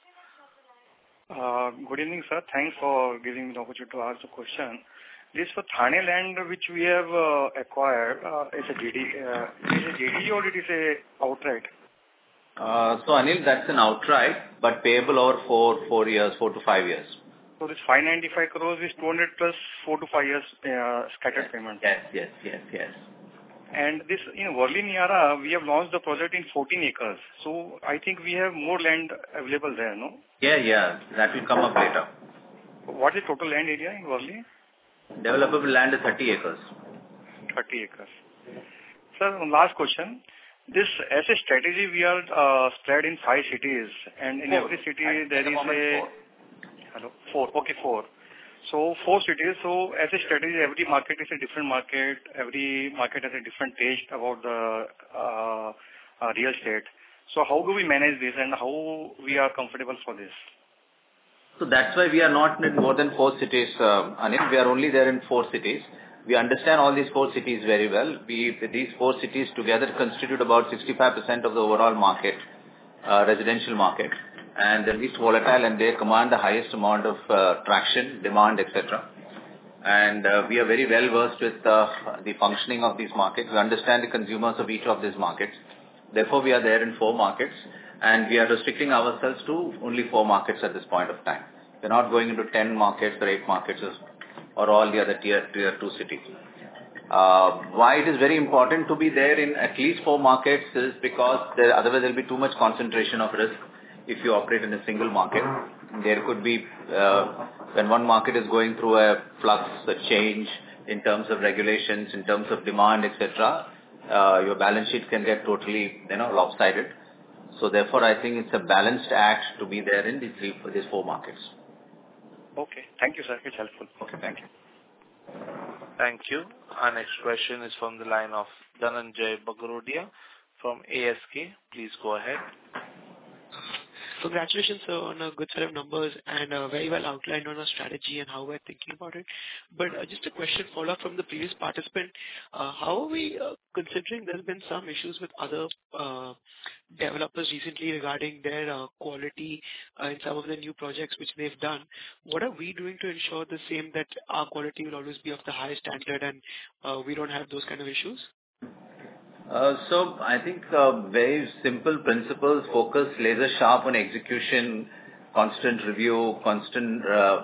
Good evening, sir. Thanks for giving me the opportunity to ask the question. This for Thane land which we have acquired, is a JD or it is a outright? So Anil, that's an outright, but payable over 4 years, 4 to 5 years. So this 595 crores is 200 plus 4 to 5 years scattered payment. Yes. And this in Worli Niara, we have launched the project in 14 acres. So I think we have more land available there, no? Yeah. That will come up later. What is total land area in Worli? Developable land is 30 acres. 30 acres. Sir, last question. This as a strategy, we are spread in 5 cities, and in every city there is a... Hello? 4. Okay, 4. So 4 cities. So as a strategy, every market is a different market. Every market has a different taste about the real estate. So how do we manage this and how we are comfortable for this? So that's why we are not in more than 4 cities, Anil. We are only there in 4 cities. We understand all these 4 cities very well. These 4 cities together constitute about 65% of the overall market, residential market. And they're least volatile and they command the highest amount of traction, demand, etc. And we are very well versed with the functioning of these markets. We understand the consumers of each of these markets. Therefore, we are there in 4 markets. And we are restricting ourselves to only 4 markets at this point of time. We're not going into 10 markets or 8 markets or all the other tier 2 cities. Why it is very important to be there in at least 4 markets is because otherwise there will be too much concentration of risk if you operate in a single market. There could be, when one market is going through a flux, a change in terms of regulations, in terms of demand, etc., your balance sheet can get totally lopsided. So therefore, I think it's a balanced act to be there in these 4 markets. Okay. Thank you, sir. It's helpful. Okay, thank you. Thank you. Our next question is from the line of Dhananjay Bagrodia from ASK. Please go ahead. Congratulations, sir, on a good set of numbers and very well outlined on our strategy and how we're thinking about it. But just a question follow-up from the previous participant. How are we considering there's been some issues with other developers recently regarding their quality in some of the new projects which they've done? What are we doing to ensure the same, that our quality will always be of the highest standard and we don't have those kind of issues? So I think very simple principles, focus laser sharp on execution, constant review, constant,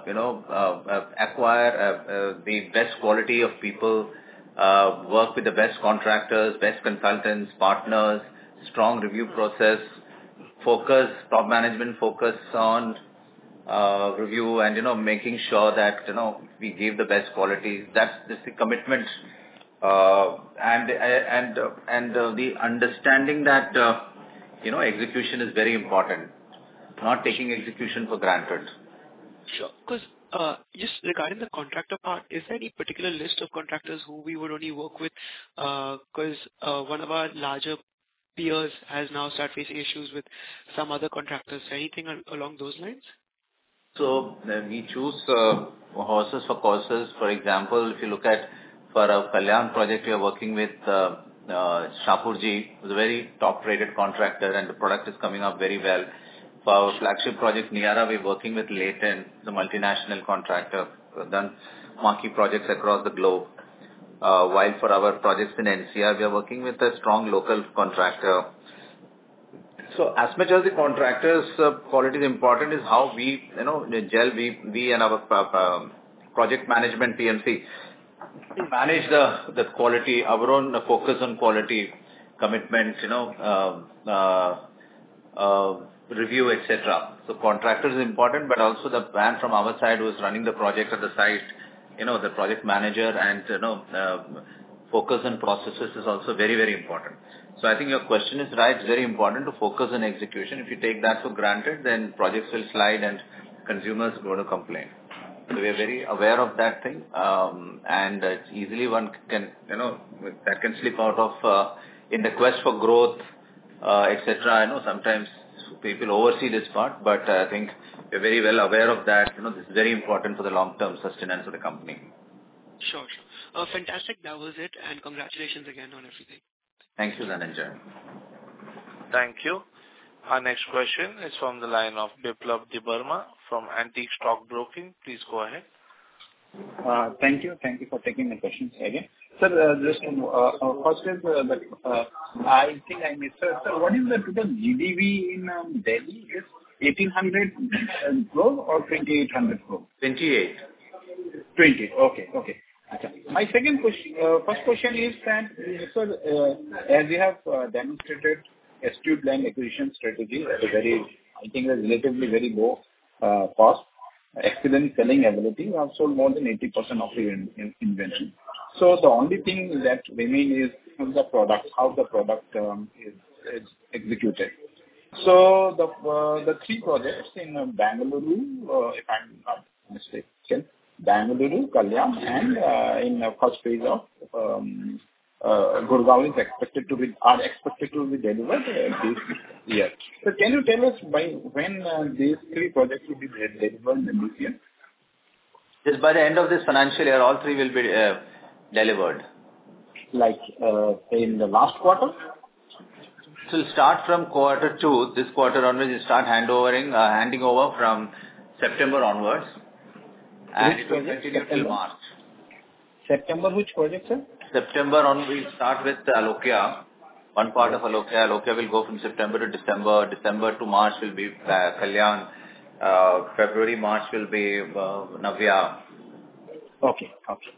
acquire the best quality of people, work with the best contractors, best consultants, partners, strong review process, focus, top management focus on review and, making sure that, we give the best quality. That's the commitment. And the understanding that, execution is very important, not taking execution for granted. Sure. Because just regarding the contractor part, is there any particular list of contractors who we would only work with? Because one of our larger peers has now started facing issues with some other contractors. Anything along those lines? So we choose horses for courses. For example, if you look at for our Kalyan project, we are working with Shapurji, who's a very top-rated contractor, and the product is coming up very well. For our flagship project, Niara, we're working with Leighton, the multinational contractor, who've done marquee projects across the globe. While for our projects in NCR, we are working with a strong local contractor. So as much as the contractors' quality is important, is how we, gel, we and our project management PMC, manage the quality, our own focus on quality, commitment, review, etc. So contractors is important, but also the man from our side who is running the project at the site, the project manager and, focus on processes is also very, very important. So I think your question is right. It's very important to focus on execution. If you take that for granted, then projects will slide and consumers are going to complain. So we are very aware of that thing, and it's easily one can, that can slip out of in the quest for growth, etc. I know sometimes people oversee this part, but I think we're very well aware of that. This is very important for the long-term sustenance of the company. Sure. Fantastic. That was it, and congratulations again on everything. Thank you, Dhananjay. Thank you. Our next question is from the line of Biplab Debbarma from Antique Stock Broking. Please go ahead. Thank you. Thank you for taking my questions again. Sir, just first is I think I missed. Sir, what is the total GDV in Delhi? Is 1,800 crore or 2,800 crore? 28. 20. Okay. My first question is that, sir, as you have demonstrated astute land acquisition strategy at a relatively very low cost, excellent selling ability, you have sold more than 80% of your inventory. So the only thing that remains is how the product is executed. So the 3 projects in Bangalore, if I'm not mistaken, Bangalore, Kalyan, and in the first phase of Gurgaon are expected to be delivered this year. So can you tell us by when these 3 projects will be delivered this year? Just by the end of this financial year, all 3 will be delivered. Like in the last quarter? So we'll start from quarter 2. This quarter onwards, we start handing over from September onwards. And it will continue till March. September, which project, sir? September on, we start with Alokya. One part of Alokya. Alokya will go from September to December. December to March will be Kalyan. February, March will be Navya. Okay.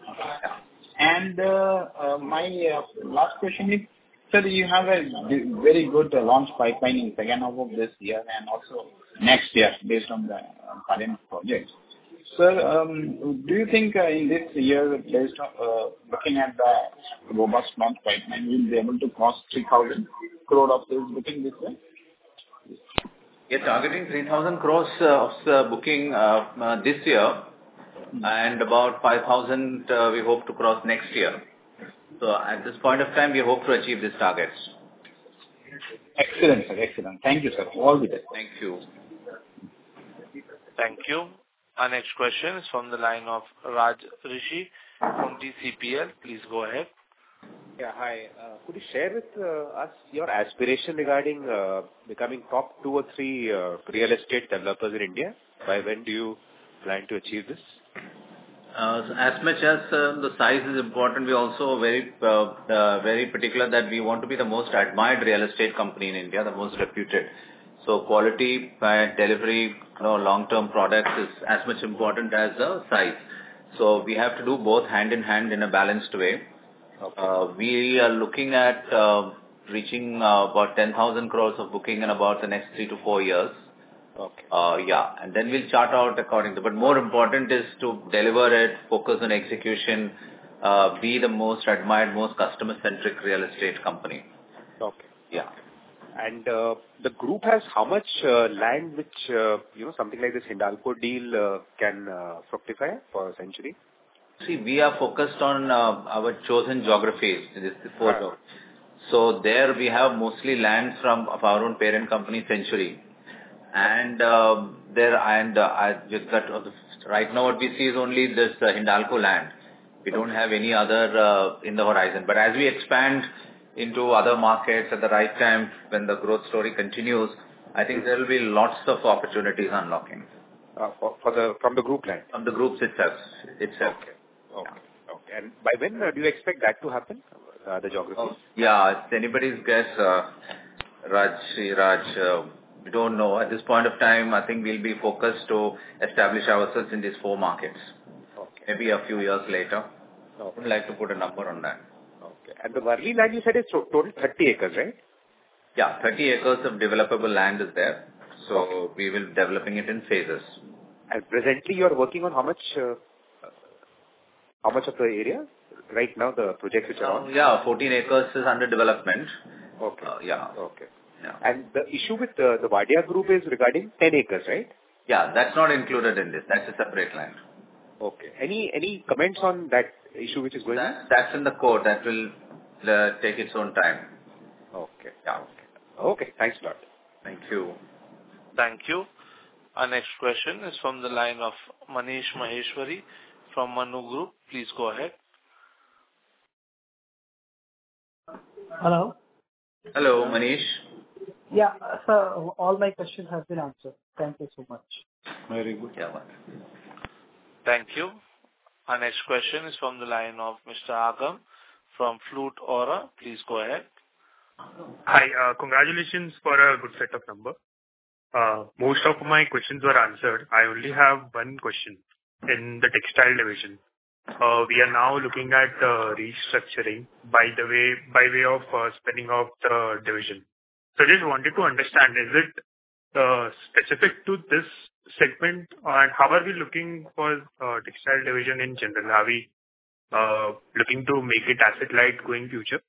And my last question is, sir, you have a very good launch pipeline in second half of this year and also next year based on the current projects. Sir, do you think in this year, based on looking at the robust launch pipeline, we'll be able to cross 3,000 crore of sales booking this year? We are targeting 3,000 crores of booking this year, and about 5,000 we hope to cross next year. So at this point of time, we hope to achieve these targets. Excellent, sir. Excellent. Thank you, sir. All the best. Thank you. Thank you. Our next question is from the line of Raj Rishi from TCPL. Please go ahead. Yeah, hi. Could you share with us your aspiration regarding becoming top 2 or 3 real estate developers in India? By when do you plan to achieve this? As much as the size is important, we also very particular that we want to be the most admired real estate company in India, the most reputed. So quality, delivery, long-term products is as much important as the size. So we have to do both hand in hand in a balanced way. Okay. We are looking at reaching about 10,000 crores of booking in about the next 3 to 4 years. Okay. Yeah, and then we'll chart out according to. But more important is to deliver it, focus on execution, be the most admired, most customer-centric real estate company. Okay. Yeah. And the group has how much land which, something like this Hindalco deal can fructify for Century? See, we are focused on our chosen geographies. This is so there we have mostly lands of our own parent company, Century. And right now what we see is only this Hindalco land. We don't have any other in the horizon. But as we expand into other markets at the right time, when the growth story continues, I think there will be lots of opportunities unlocking. From the group land? From the groups itself. Okay. And by when do you expect that to happen, the geography? Yeah, it's anybody's guess, Raj. We don't know. At this point of time, I think we'll be focused to establish ourselves in these 4 markets. Okay. Maybe a few years later. I would like to put a number on that. Okay. And the Worli land you said is total 30 acres, right? Yeah, 30 acres of developable land is there. So we will be developing it in phases. And presently you are working on how much of the area? Right now, the projects which are on? Yeah, 14 acres is under development. Okay. Yeah. Okay. Yeah. And the issue with the Wadia group is regarding 10 acres, right? Yeah, that's not included in this. That's a separate land. Okay. Any comments on that issue which is going on? That's in the court. That will take its own time. Okay. Yeah. Okay. Thanks a lot. Thank you. Thank you. Our next question is from the line of Manish Maheshwari from Manu Group. Please go ahead. Hello. Hello, Manish. Yeah, sir, all my questions have been answered. Thank you so much. Very good. Yeah. Thank you. Our next question is from the line of Mr. Agam from Flute Aura. Please go ahead. Hi, congratulations for a good set of numbers. Most of my questions were answered. I only have one question in the textile division. We are now looking at restructuring by way of spinning off the division. So just wanted to understand, is it specific to this segment, and how are we looking for textile division in general? Are we looking to make it asset light going future?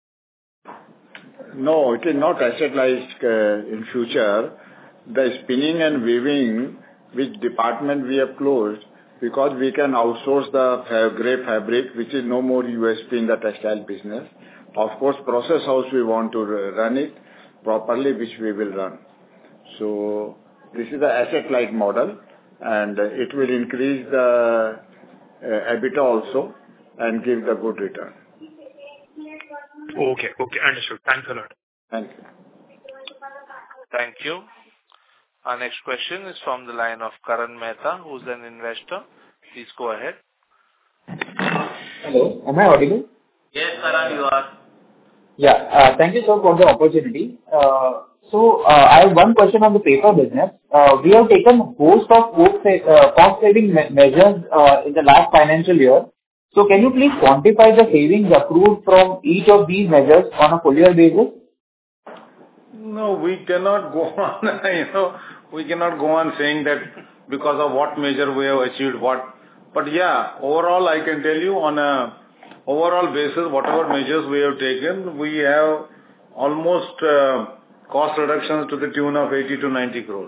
No, it is not asset light in future. The spinning and weaving, which department we have closed, because we can outsource the grey fabric, which is no more USP in the textile business. Of course, process house we want to run it properly, which we will run. So this is the asset light model, and it will increase the EBITDA also and give the good return. Okay, understood. Thanks a lot. Thank you. Thank you. Our next question is from the line of Karan Mehta, who's an investor. Please go ahead. Hello, am I audible? Yes, Karan, you are. Yeah, thank you, sir, for the opportunity. I have one question on the paper business. We have taken a host of cost-saving measures in the last financial year. So can you please quantify the savings accrued from each of these measures on a full year basis? No, we cannot go on, we cannot go on saying that because of what measure we have achieved what. But yeah, overall, I can tell you on a overall basis, whatever measures we have taken, we have almost cost reductions to the tune of 80 to 90 crores.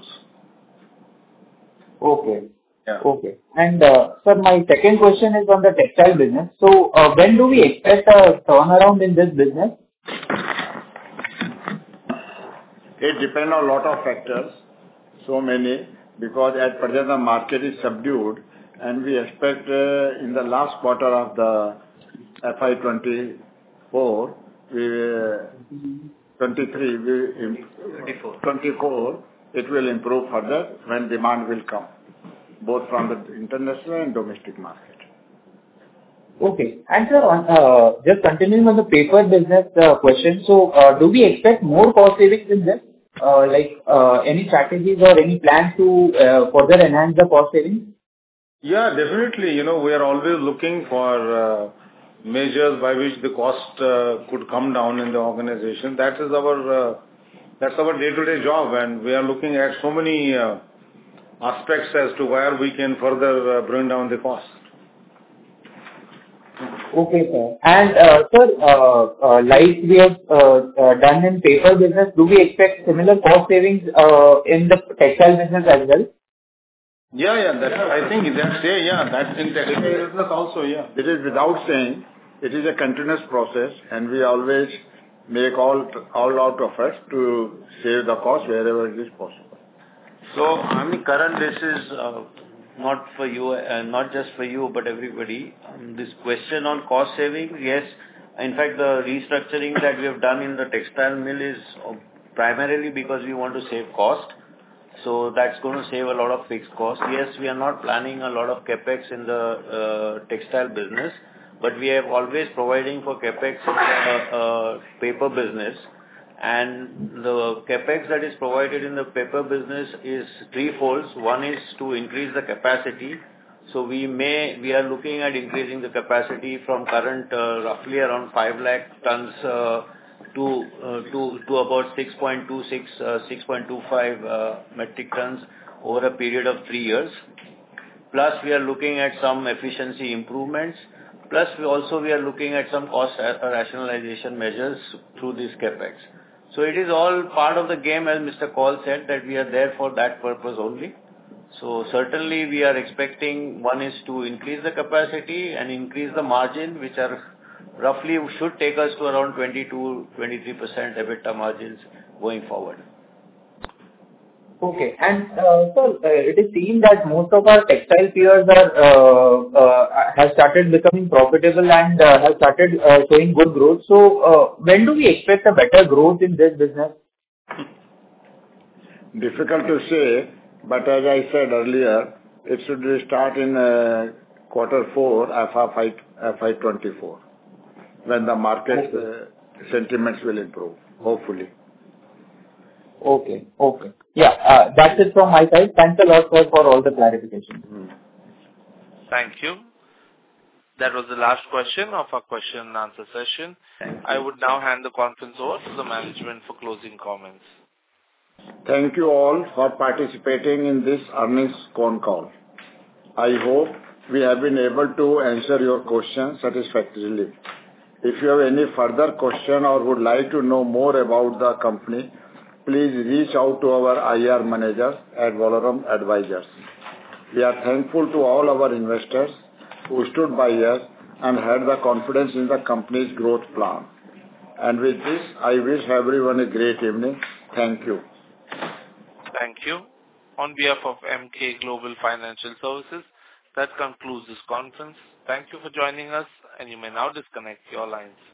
Okay. Yeah. Okay. And, sir, my second question is on the textile business. So, when do we expect a turnaround in this business? It depends on a lot of factors, so many, because at present the market is subdued, and we expect in the last quarter of the FY 24, 24, it will improve further when demand will come, both from the international and domestic market. Okay. And sir, on, just continuing on the paper business question, so do we expect more cost savings in this? Any strategies or any plans to further enhance the cost savings? Yeah, definitely. You know, we are always looking for measures by which the cost could come down in the organization. That is our day-to-day job, and we are looking at so many aspects as to where we can further bring down the cost. Okay, sir. And, sir, like we have done in paper business, do we expect similar cost savings in the textile business as well? Yeah, I think that's in textile business also, yeah. It is without saying, it is a continuous process, and we always make all out efforts to save the cost wherever it is possible. So, I mean, Karan, this is not for you, not just for you, but everybody. This question on cost saving, yes. In fact, the restructuring that we have done in the textile mill is primarily because we want to save cost. So that's going to save a lot of fixed costs. Yes, we are not planning a lot of capex in the textile business, but we are always providing for capex in the paper business. And the capex that is provided in the paper business is threefold. One is to increase the capacity. So we are looking at increasing the capacity from current roughly around 5 lakh tons to about 6.25 metric tons over a period of 3 years. Plus, we are looking at some efficiency improvements. Plus, we are looking at some cost rationalization measures through this capex. So it is all part of the game, as Mr. Kaul said, that we are there for that purpose only. So certainly we are expecting, one is to increase the capacity and increase the margin, which are roughly should take us to around 20-23% EBITDA margins going forward. Okay. And sir, it is seen that most of our textile peers have started becoming profitable and have started showing good growth. So when do we expect a better growth in this business? Difficult to say, but as I said earlier, it should start in quarter 4 FY 24, when the market sentiments will improve, hopefully. Okay. Yeah, that's it from my side. Thanks a lot, sir, for all the clarification. Thank you. That was the last question of our question and answer session. I would now hand the conference over to the management for closing comments. Thank you all for participating in this earnings con call. I hope we have been able to answer your questions satisfactorily. If you have any further question or would like to know more about the company, please reach out to our IR managers at Valorem Advisors. We are thankful to all our investors who stood by us and had the confidence in the company's growth plan. And with this, I wish everyone a great evening. Thank you. Thank you. On behalf of Emkay Global Financial Services, that concludes this conference. Thank you for joining us, and you may now disconnect your lines.